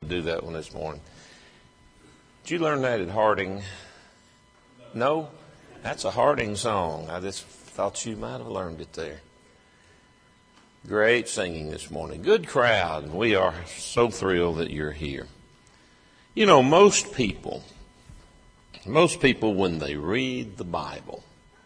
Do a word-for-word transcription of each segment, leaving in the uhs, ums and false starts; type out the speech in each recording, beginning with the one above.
do that one this morning. Did you learn that at Harding? No? That's a Harding song. I just thought you might have learned it there. Great singing this morning. Good crowd, and we are so thrilled that you're here. You know, most people, most people when they read the Bible,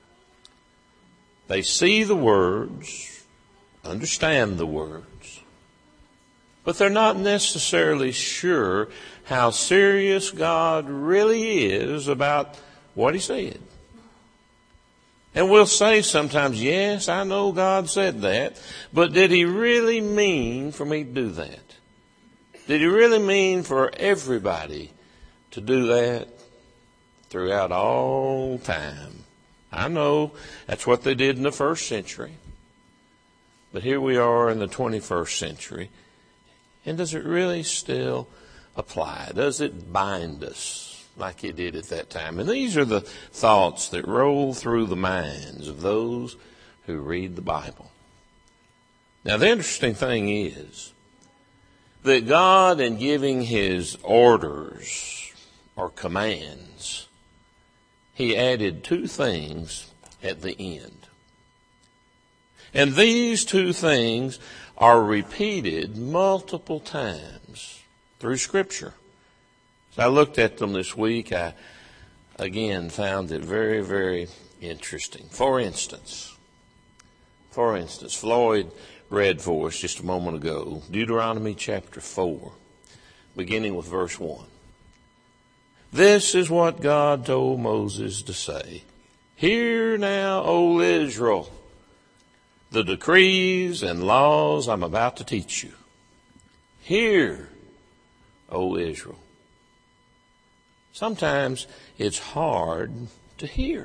they see the words, understand the words, but they're not necessarily sure how serious God really is about what He said. And we'll say sometimes, yes, I know God said that, but did He really mean for me to do that? Did He really mean for everybody to do that throughout all time? I know that's what they did in the first century. But here we are in the twenty-first century. And does it really still apply? Does it bind us like it did at that time? And these are the thoughts that roll through the minds of those who read the Bible. Now, the interesting thing is that God, in giving His orders or commands, He added two things at the end. And these two things are repeated multiple times through Scripture. As I looked at them this week, I again found it very, very interesting. For instance, for instance, Floyd read for us just a moment ago, Deuteronomy chapter four, beginning with verse one. This is what God told Moses to say. Hear now, O Israel, the decrees and laws I'm about to teach you. Hear, O Israel. Sometimes it's hard to hear.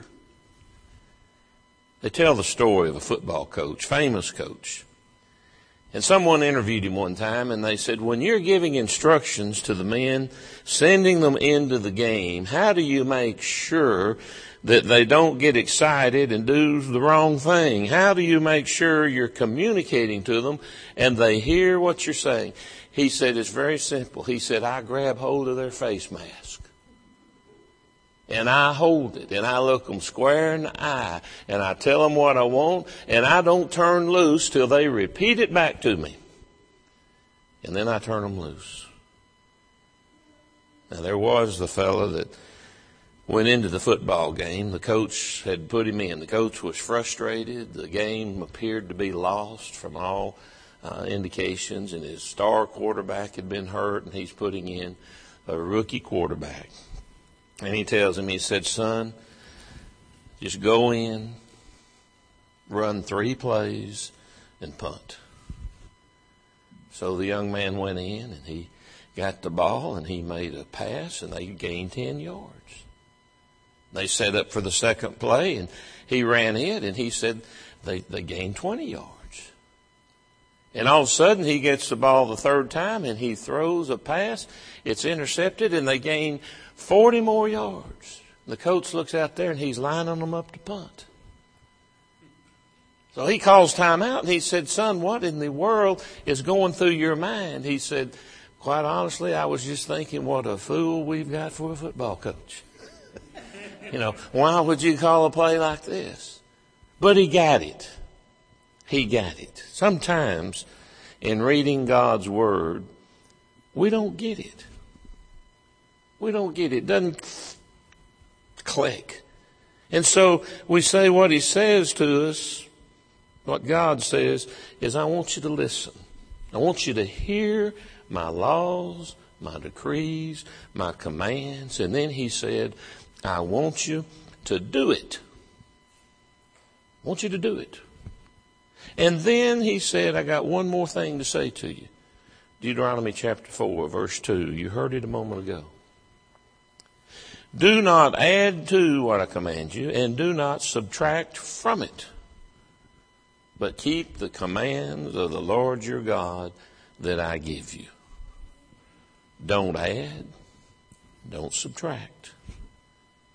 They tell the story of a football coach, famous coach. And someone interviewed him one time, and they said, when you're giving instructions to the men, sending them into the game, how do you make sure that they don't get excited and do the wrong thing? How do you make sure you're communicating to them and they hear what you're saying? He said, it's very simple. He said, I grab hold of their face mask. And I hold it, and I look them square in the eye, and I tell them what I want, and I don't turn loose till they repeat it back to me. And then I turn them loose. Now, there was the fellow that went into the football game. The coach had put him in. The coach was frustrated. The game appeared to be lost from all uh, indications, and his star quarterback had been hurt, and he's putting in a rookie quarterback. And he tells him, he said, son, just go in, run three plays, and punt. So the young man went in, and he got the ball, and he made a pass, and they gained ten yards. They set up for the second play, and he ran it, and he said they, they gained twenty yards. And all of a sudden, he gets the ball the third time, and he throws a pass. It's intercepted, and they gain forty more yards. The coach looks out there, and he's lining them up to punt. So he calls timeout, and he said, son, what in the world is going through your mind? He said, quite honestly, I was just thinking what a fool we've got for a football coach. You know, why would you call a play like this? But he got it. He got it. Sometimes in reading God's Word, we don't get it. We don't get it. It doesn't click. And so we say what He says to us, what God says, is I want you to listen. I want you to hear my laws, my decrees, my commands. And then He said, I want you to do it. I want you to do it. And then He said, I got one more thing to say to you. Deuteronomy chapter four, verse two. You heard it a moment ago. Do not add to what I command you, and do not subtract from it, but keep the commands of the Lord your God that I give you. Don't add, don't subtract.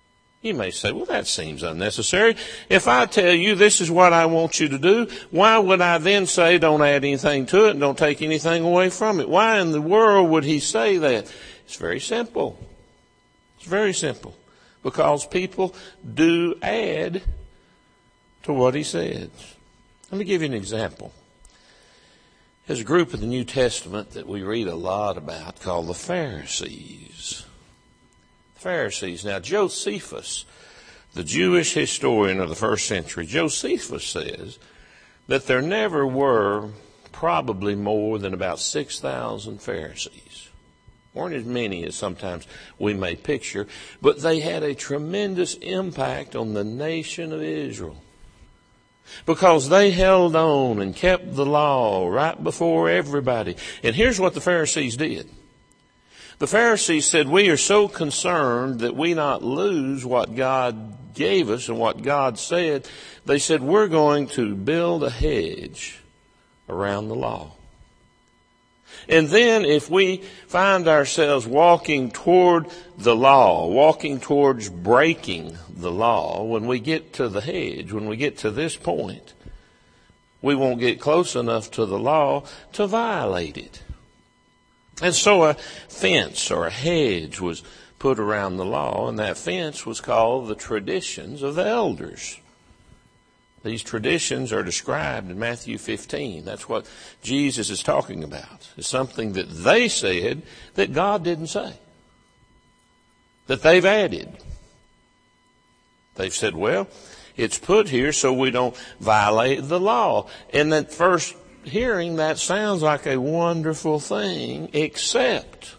You may say, well, that seems unnecessary. If I tell you this is what I want you to do, why would I then say don't add anything to it and don't take anything away from it? Why in the world would he say that? It's very simple. It's very simple. Because people do add to what he says. Let me give you an example. There's a group in the New Testament that we read a lot about called the Pharisees. The Pharisees. Now, Josephus, the Jewish historian of the first century, Josephus says that there never were probably more than about six thousand Pharisees. Weren't as many as sometimes we may picture, but they had a tremendous impact on the nation of Israel. Because they held on and kept the law right before everybody. And here's what the Pharisees did. The Pharisees said, we are so concerned that we not lose what God gave us and what God said. They said, we're going to build a hedge around the law. And then if we find ourselves walking toward the law, walking towards breaking the law, when we get to the hedge, when we get to this point, we won't get close enough to the law to violate it. And so a fence or a hedge was put around the law, and that fence was called the traditions of the elders. These traditions are described in Matthew fifteen. That's what Jesus is talking about. It's something that they said that God didn't say, that they've added. They've said, well, it's put here so we don't violate the law. And at first hearing, that sounds like a wonderful thing, except,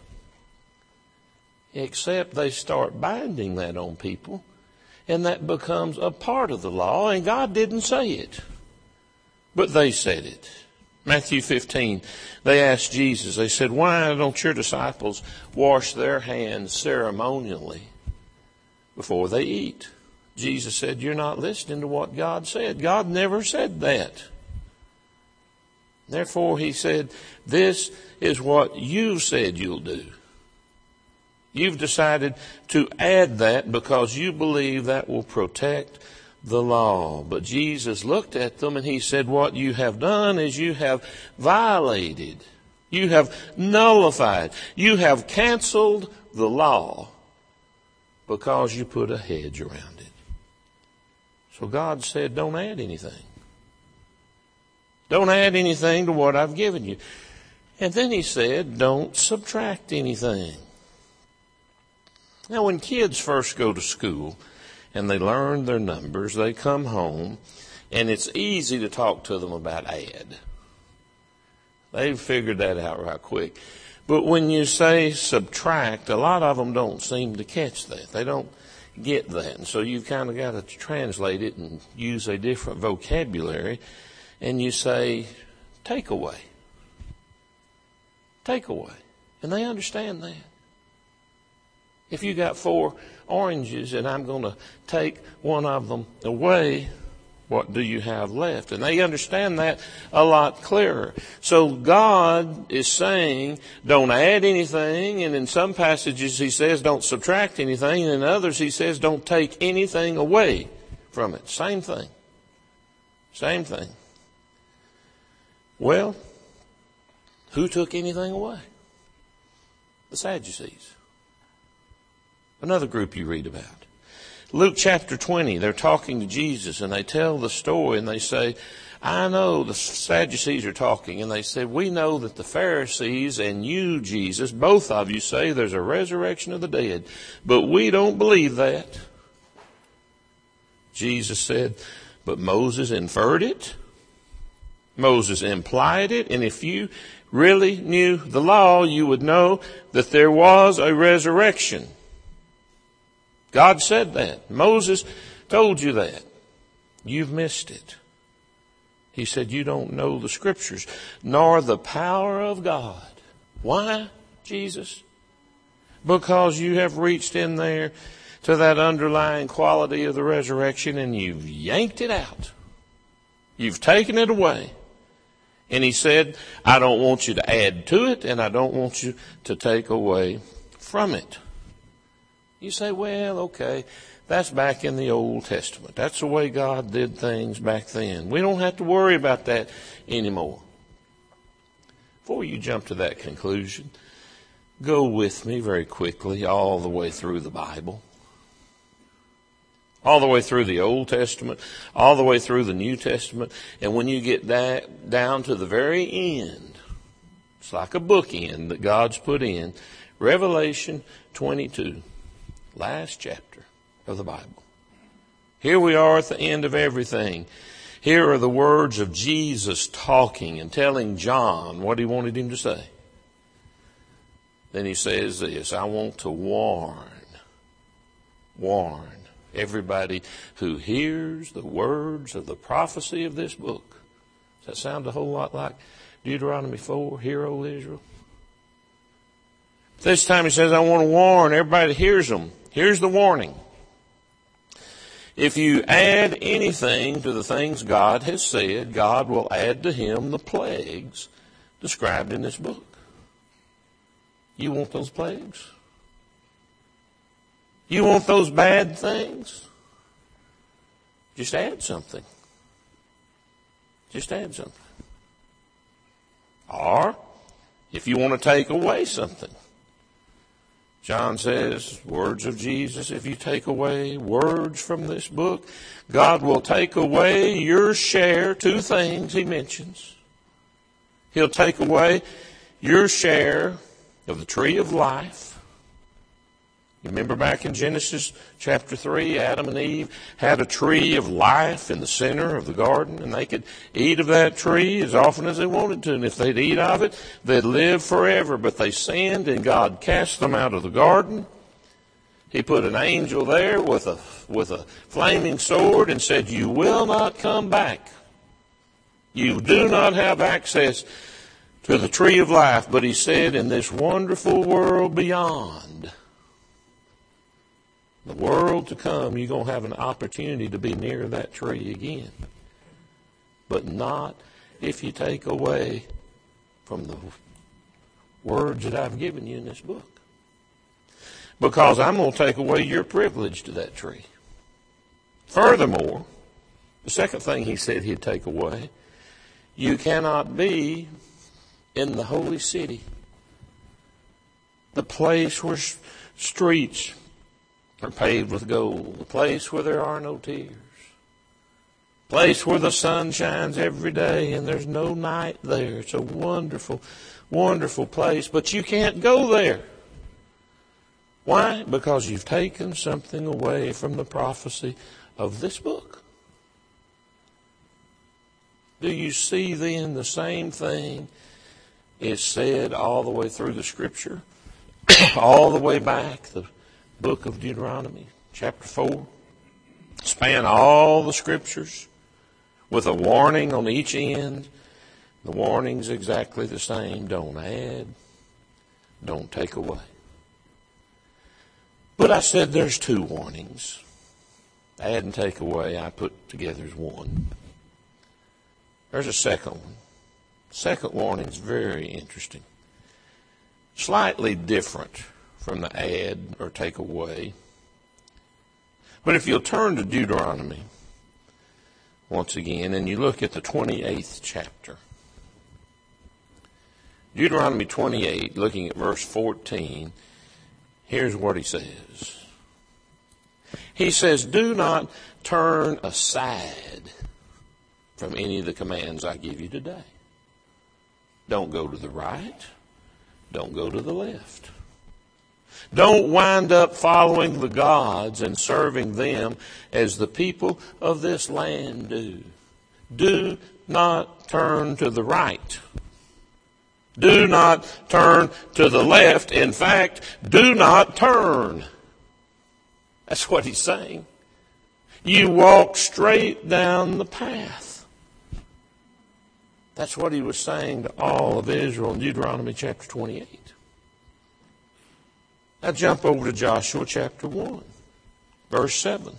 except they start binding that on people. And that becomes a part of the law, and God didn't say it. But they said it. Matthew fifteen, they asked Jesus, they said, why don't your disciples wash their hands ceremonially before they eat? Jesus said, you're not listening to what God said. God never said that. Therefore, he said, this is what you said you'll do. You've decided to add that because you believe that will protect the law. But Jesus looked at them and he said, what you have done is you have violated. You have nullified. You have canceled the law because you put a hedge around it. So God said, don't add anything. Don't add anything to what I've given you. And then he said, don't subtract anything. Now, when kids first go to school and they learn their numbers, they come home, and it's easy to talk to them about add. They've figured that out right quick. But when you say subtract, a lot of them don't seem to catch that. They don't get that. And so you've kind of got to translate it and use a different vocabulary. And you say, take away. Take away. And they understand that. If you got four oranges and I'm going to take one of them away, what do you have left? And they understand that a lot clearer. So God is saying, don't add anything. And in some passages he says, don't subtract anything. And in others he says, don't take anything away from it. Same thing. Same thing. Well, who took anything away? The Sadducees. Another group you read about. Luke chapter twenty, they're talking to Jesus and they tell the story and they say, I know the Sadducees are talking, and they said, we know that the Pharisees and you, Jesus, both of you say there's a resurrection of the dead, but we don't believe that. Jesus said, but Moses inferred it. Moses implied it, and if you really knew the law, you would know that there was a resurrection. God said that. Moses told you that. You've missed it. He said, you don't know the scriptures, nor the power of God. Why, Jesus? Because you have reached in there to that underlying quality of the resurrection and you've yanked it out. You've taken it away. And he said, I don't want you to add to it, and I don't want you to take away from it. You say, well, okay, that's back in the Old Testament. That's the way God did things back then. We don't have to worry about that anymore. Before you jump to that conclusion, go with me very quickly all the way through the Bible. All the way through the Old Testament, all the way through the New Testament. And when you get that down to the very end, it's like a bookend that God's put in. Revelation twenty-two, last chapter of the Bible. Here we are at the end of everything. Here are the words of Jesus talking and telling John what he wanted him to say. Then he says this, I want to warn, warn everybody who hears the words of the prophecy of this book. Does that sound a whole lot like Deuteronomy four, Hear, O Israel? This time he says, I want to warn everybody that hears them. Here's the warning. If you add anything to the things God has said, God will add to him the plagues described in this book. You want those plagues? You want those bad things? Just add something. Just add something. Or, if you want to take away something, John says, words of Jesus, if you take away words from this book, God will take away your share, two things he mentions. He'll take away your share of the tree of life. You remember back in Genesis chapter three, Adam and Eve had a tree of life in the center of the garden, and they could eat of that tree as often as they wanted to. And if they'd eat of it, they'd live forever. But they sinned, and God cast them out of the garden. He put an angel there with a, with a flaming sword and said, you will not come back. You do not have access to the tree of life. But he said, in this wonderful world beyond, the world to come, you're going to have an opportunity to be near that tree again. But not if you take away from the words that I've given you in this book. Because I'm going to take away your privilege to that tree. Furthermore, the second thing he said he'd take away, you cannot be in the holy city, the place where streets are paved with gold, the place where there are no tears, place where the sun shines every day and there's no night there. It's a wonderful, wonderful place, but you can't go there. Why? Because you've taken something away from the prophecy of this book. Do you see then the same thing is said all the way through the Scripture, all the way back, the book of Deuteronomy, chapter four, span all the Scriptures with a warning on each end. The warning's exactly the same. Don't add, don't take away. But I said there's two warnings. Add and take away I put together as one. There's a second one. Second warning is very interesting. Slightly different from the add or take away. But if you'll turn to Deuteronomy once again and you look at the twenty-eighth chapter. Deuteronomy twenty-eight, looking at verse fourteen, here's what he says. He says, do not turn aside from any of the commands I give you today. Don't go to the right. Don't go to the left. Don't wind up following the gods and serving them as the people of this land do. Do not turn to the right. Do not turn to the left. In fact, do not turn. That's what he's saying. You walk straight down the path. That's what he was saying to all of Israel in Deuteronomy chapter twenty-eight. Now jump over to Joshua chapter one, verse seven.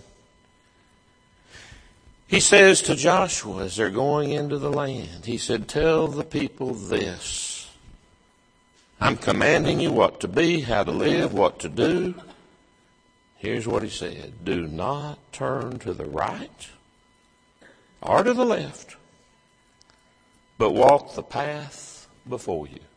He says to Joshua as they're going into the land, he said, tell the people this. I'm commanding you what to be, how to live, what to do. here's what he said. Do not turn to the right or to the left, but walk the path before you.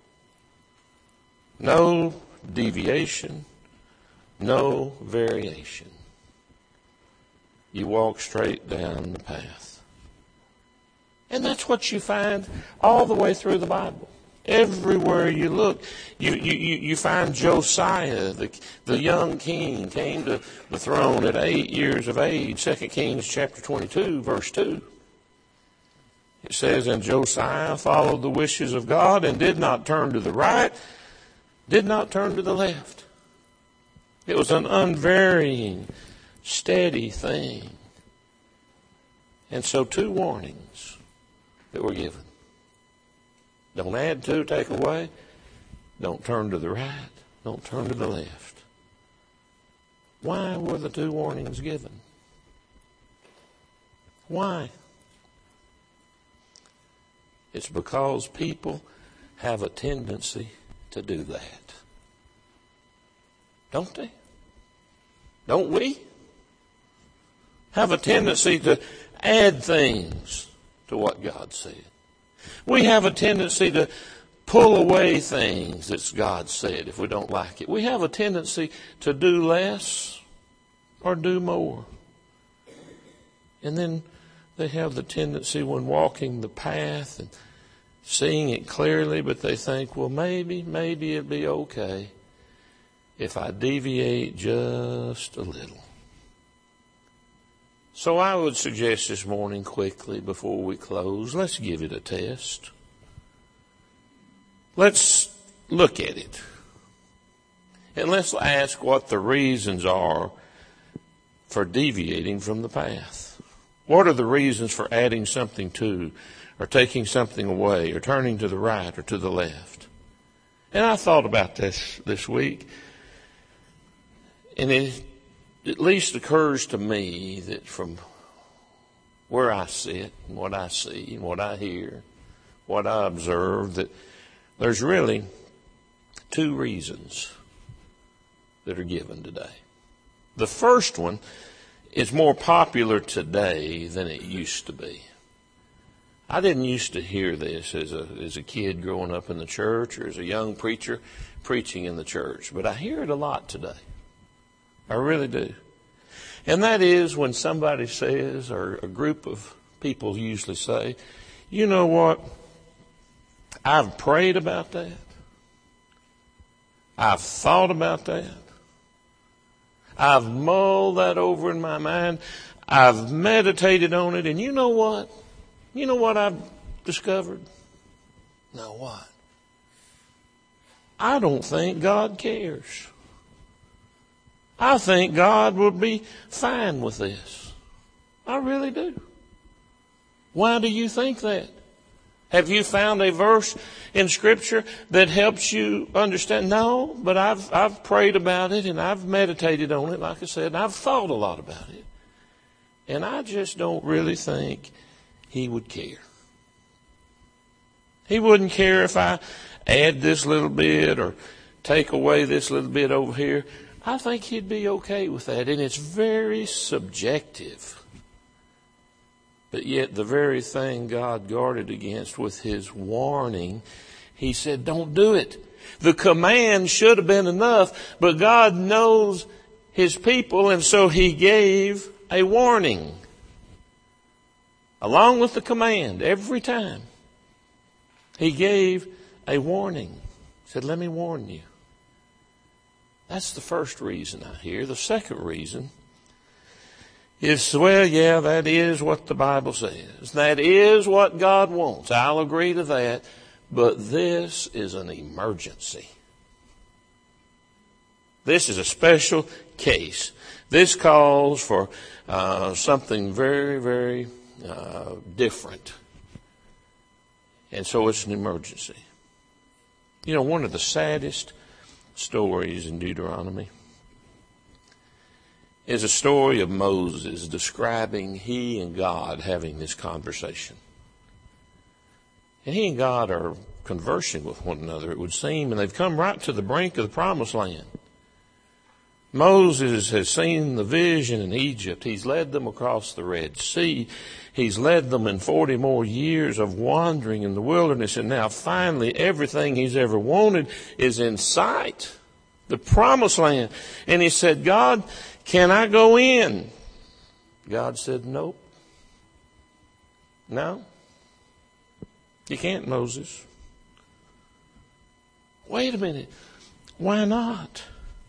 No deviation, no variation. You walk straight down the path. And that's what you find all the way through the Bible. Everywhere you look, you, you, you find Josiah, the, the young king, came to the throne at eight years of age. Second Kings chapter twenty-two, verse two. It says, and Josiah followed the wishes of God and did not turn to the right, did not turn to the left. It was an unvarying, steady thing. And so two warnings that were given. Don't add to, take away. Don't turn to the right. Don't turn to the left. Why were the two warnings given? Why? It's because people have a tendency to do that. Don't they? Don't we? Have a tendency to add things to what God said. We have a tendency to pull away things that God said if we don't like it. We have a tendency to do less or do more. And then they have the tendency when walking the path and seeing it clearly, but they think, well, maybe, maybe it'd be okay if I deviate just a little. So I would suggest this morning quickly before we close, let's give it a test. Let's look at it. And let's ask what the reasons are for deviating from the path. What are the reasons for adding something to, or taking something away, or turning to the right or to the left? And I thought about this this week, and it at least occurs to me that from where I sit and what I see and what I hear, what I observe, that there's really two reasons that are given today. The first one is more popular today than it used to be. I didn't used to hear this as a as a kid growing up in the church or as a young preacher preaching in the church, but I hear it a lot today. I really do. And that is when somebody says, or a group of people usually say, you know what? I've prayed about that. I've thought about that. I've mulled that over in my mind. I've meditated on it. And you know what? You know what I've discovered? Now what? I don't think God cares. I think God would be fine with this. I really do. Why do you think that? Have you found a verse in Scripture that helps you understand? No, but I've I've prayed about it and I've meditated on it, like I said, and I've thought a lot about it. And I just don't really think He would care. He wouldn't care if I add this little bit or take away this little bit over here. I think He'd be okay with that. And it's very subjective. But yet the very thing God guarded against with His warning, He said, don't do it. The command should have been enough, but God knows His people, and so He gave a warning. Along with the command, every time, He gave a warning. He said, let me warn you. That's the first reason I hear. The second reason is, well, yeah, that is what the Bible says. That is what God wants. I'll agree to that. But this is an emergency. This is a special case. This calls for uh, something very, very uh, different. And so it's an emergency. You know, one of the saddest stories in Deuteronomy is a story of Moses describing he and God having this conversation. And he and God are conversing with one another, it would seem, and they've come right to the brink of the promised land. Moses has seen the vision in Egypt. He's led them across the Red Sea. He's led them in forty more years of wandering in the wilderness. And now finally everything he's ever wanted is in sight. The promised land. And he said, God, can I go in? God said, nope. No. You can't, Moses. Wait a minute. Why not?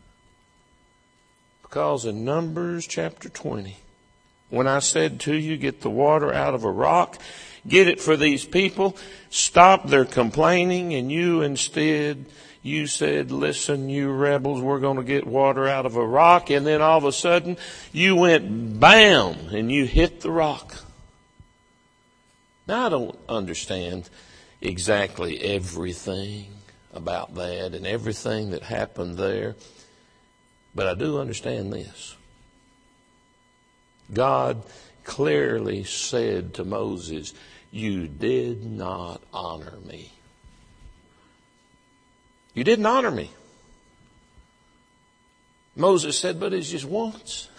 Because in Numbers chapter twenty, when I said to you, get the water out of a rock, get it for these people, stop their complaining, and you instead, you said, listen, you rebels, we're going to get water out of a rock, and then all of a sudden, you went bam, and you hit the rock. Now, I don't understand exactly everything about that and everything that happened there. But I do understand this. God clearly said to Moses, you did not honor me. You didn't honor me. Moses said, but it's just once.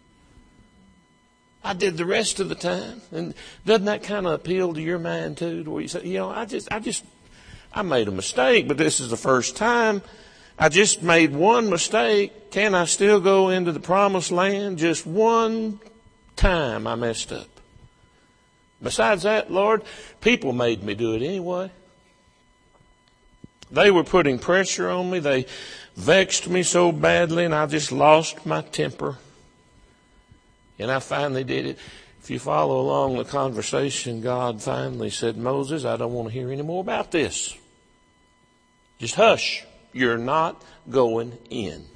I did the rest of the time. And doesn't that kind of appeal to your mind too? To where you say, you know, I just, I just, I made a mistake, but this is the first time. I just made one mistake. Can I still go into the promised land? Just one time I messed up. Besides that, Lord, people made me do it anyway. They were putting pressure on me. They vexed me so badly, and I just lost my temper. And I finally did it. If you follow along the conversation, God finally said, Moses, I don't want to hear any more about this. Just hush. You're not going in.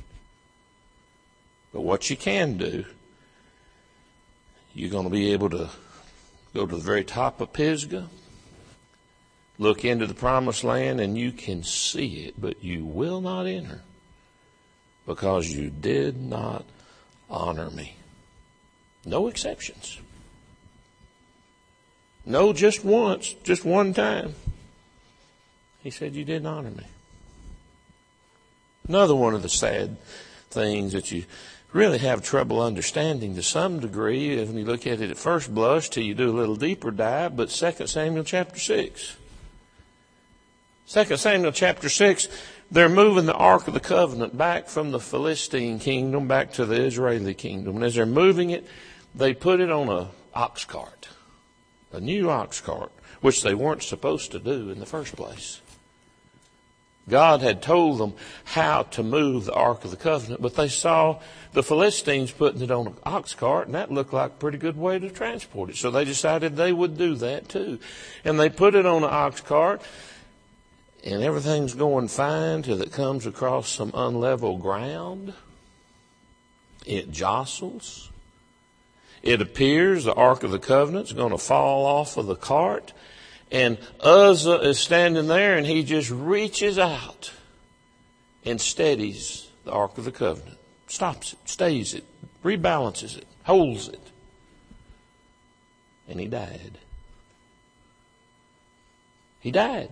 But what you can do, you're going to be able to go to the very top of Pisgah, look into the promised land, and you can see it, but you will not enter because you did not honor me. No exceptions. No, just once, just one time. He said, you didn't honor me. Another one of the sad things that you really have trouble understanding to some degree, when you look at it at first blush till you do a little deeper dive, but Second Samuel chapter six. Second Samuel chapter six, they're moving the Ark of the Covenant back from the Philistine kingdom back to the Israeli kingdom. And as they're moving it, they put it on a ox cart, a new ox cart, which they weren't supposed to do in the first place. God had told them how to move the Ark of the Covenant, but they saw the Philistines putting it on an ox cart, and that looked like a pretty good way to transport it. So they decided they would do that too. And they put it on an ox cart, and everything's going fine till it comes across some unlevel ground. It jostles. It appears the Ark of the Covenant is going to fall off of the cart. And Uzzah is standing there, and he just reaches out and steadies the Ark of the Covenant. Stops it, stays it, rebalances it, holds it. And he died. He died.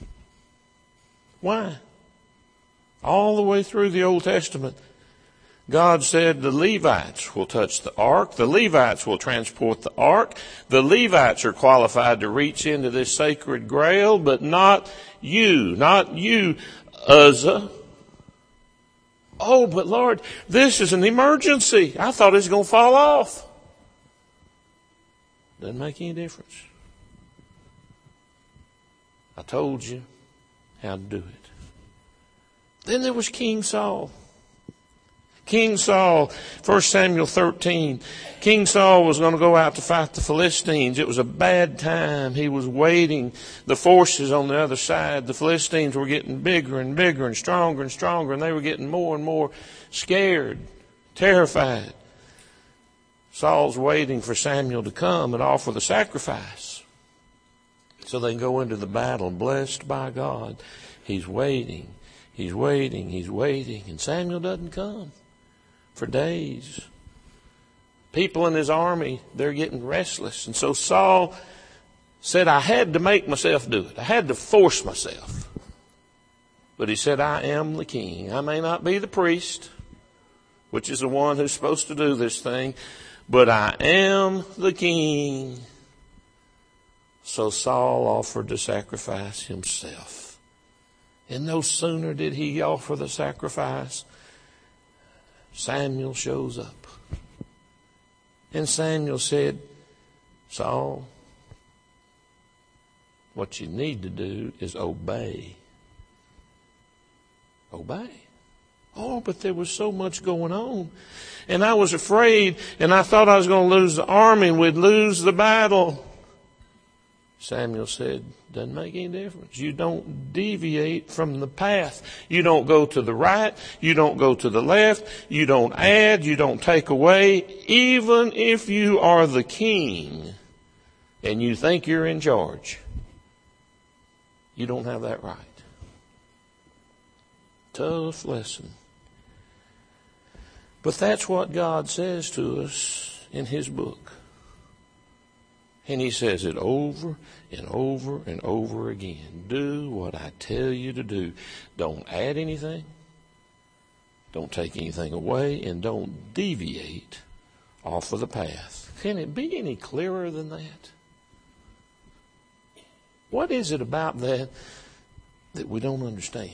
Why? All the way through the Old Testament, God said the Levites will touch the ark. The Levites will transport the ark. The Levites are qualified to reach into this sacred grail, but not you, not you, Uzzah. Oh, but Lord, this is an emergency. I thought it was going to fall off. Doesn't make any difference. I told you how to do it. Then there was King Saul. King Saul, First Samuel thirteen, King Saul was going to go out to fight the Philistines. It was a bad time. He was waiting the forces on the other side. The Philistines were getting bigger and bigger and stronger and stronger, and they were getting more and more scared, terrified. Saul's waiting for Samuel to come and offer the sacrifice so they can go into the battle blessed by God. He's waiting, he's waiting, he's waiting, and Samuel doesn't come. For days. People in his army, they're getting restless. And so Saul said, I had to make myself do it. I had to force myself. But he said, I am the king. I may not be the priest. which is the one who's supposed to do this thing, but I am the king. So Saul offered to sacrifice himself. And no sooner did he offer the sacrifice, Samuel shows up. And Samuel said, Saul, what you need to do is obey. Obey. Oh, but there was so much going on. And I was afraid, and I thought I was going to lose the army and we'd lose the battle. Samuel said, doesn't make any difference. You don't deviate from the path. You don't go to the right. You don't go to the left. You don't add. You don't take away. Even if you are the king and you think you're in charge, you don't have that right. Tough lesson. But that's what God says to us in His book. And He says it over and over and over again. Do what I tell you to do. Don't add anything. Don't take anything away. And don't deviate off of the path. Can it be any clearer than that? What is it about that that we don't understand?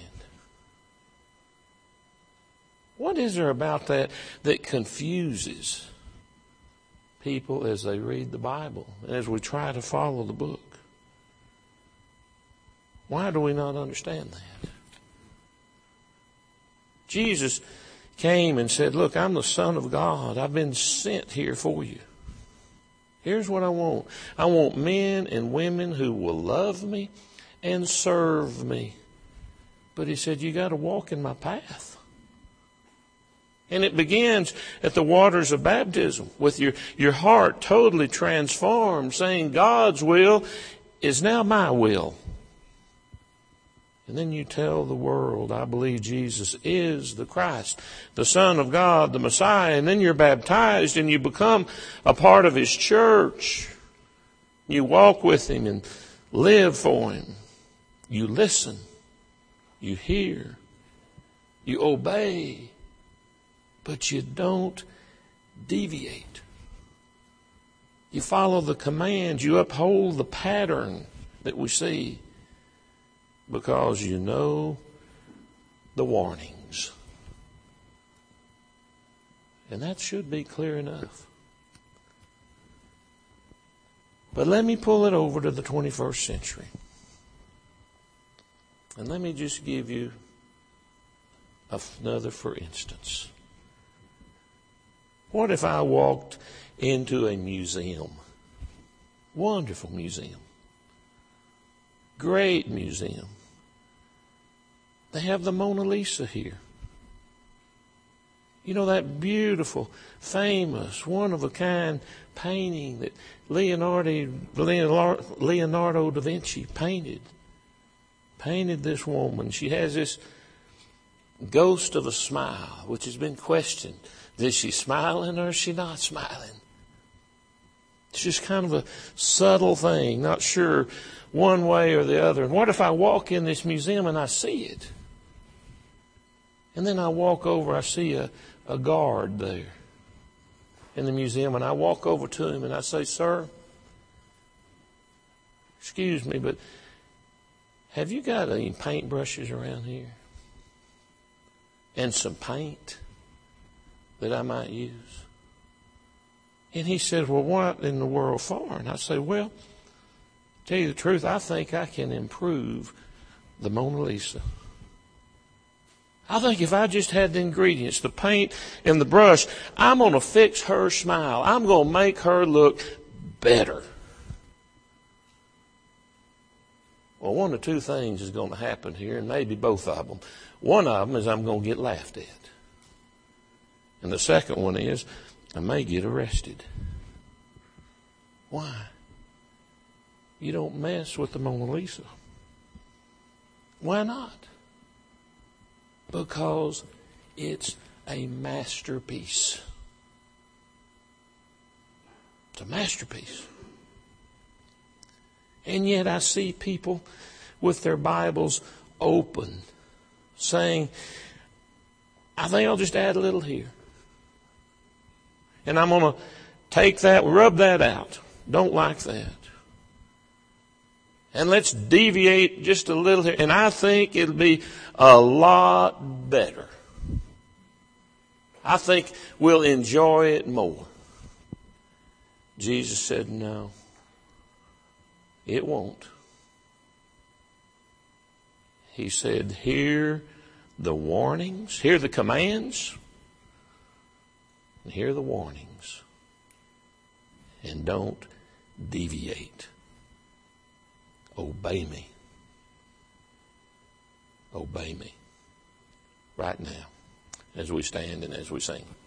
What is there about that that confuses people as they read the Bible, as we try to follow the book? Why do we not understand that? Jesus came and said, look, I'm the Son of God. I've been sent here for you. Here's what I want. I want men and women who will love me and serve me. But He said, you got to walk in my path. And it begins at the waters of baptism with your, your heart totally transformed, saying God's will is now my will. And then you tell the world, I believe Jesus is the Christ, the Son of God, the Messiah. And then you're baptized and you become a part of His church. You walk with Him and live for Him. You listen. You hear. You obey. But you don't deviate. You follow the commands. You uphold the pattern that we see because you know the warnings. And that should be clear enough. But let me pull it over to the twenty-first century. And let me just give you another for instance. What if I walked into a museum? Wonderful museum. Great museum. They have the Mona Lisa here. You know, that beautiful, famous, one-of-a-kind painting that Leonardo, Leonardo da Vinci painted. Painted this woman. She has this ghost of a smile, which has been questioned. Is she smiling or is she not smiling? It's just kind of a subtle thing, not sure one way or the other. And what if I walk in this museum and I see it? And then I walk over, I see a, a guard there in the museum, and I walk over to him and I say, sir, excuse me, but have you got any paintbrushes around here? And some paint that I might use? And he said, well, what in the world for? And I say, well, tell you the truth, I think I can improve the Mona Lisa. I think if I just had the ingredients, the paint and the brush, I'm going to fix her smile. I'm going to make her look better. Well, one of two things is going to happen here, and maybe both of them. One of them is I'm going to get laughed at. And the second one is I may get arrested. Why? You don't mess with the Mona Lisa. Why not? Because it's a masterpiece. It's a masterpiece. And yet I see people with their Bibles open saying, I think I'll just add a little here. And I'm going to take that, rub that out. Don't like that. And let's deviate just a little here. And I think it'll be a lot better. I think we'll enjoy it more. Jesus said, no, it won't. He said, hear the warnings, hear the commands, and hear the warnings. And don't deviate. Obey me. Obey me. Right now, as we stand and as we sing.